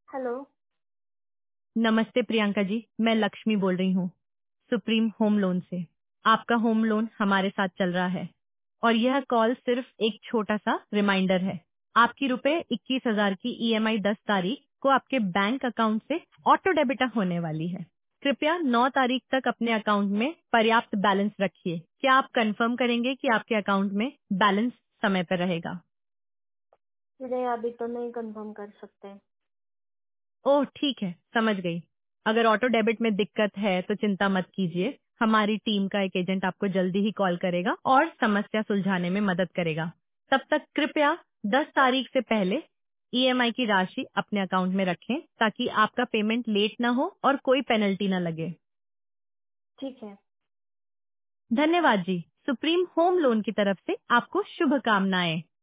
Hello. नमस्ते प्रियंका जी, मैं लक्ष्मी बोल रही हूँ सुप्रीम होम लोन से। आपका होम लोन हमारे साथ चल रहा है और यह कॉल सिर्फ एक छोटा सा रिमाइंडर है। आपकी रुपए 21,000 की ईएमआई 10 तारीख को आपके बैंक अकाउंट से ऑटो डेबिट होने वाली है। कृपया 9 तारीख तक अपने अकाउंट में पर्याप्त बैलेंस रखिए। क्या आप कंफर्म करेंगे कि आपके अकाउंट में बैलेंस समय पर रहेगा? नहीं, अभी तो नहीं कंफर्म कर सकते। ओह ठीक है, समझ गई। अगर ऑटो डेबिट में दिक्कत है तो चिंता मत कीजिए। हमारी टीम का एक एजेंट आपको जल्दी ही कॉल करेगा और समस्या सुलझाने में मदद करेगा। तब तक कृपया 10 तारीख से पहले ईएमआई की राशि अपने अकाउंट में रखें ताकि आपका पेमेंट लेट ना हो और कोई पेनल्टी ना लगे। ठीक है। धन्यवाद जी। सुप्रीम होम लोन की तरफ से आपको शुभकामनाएं।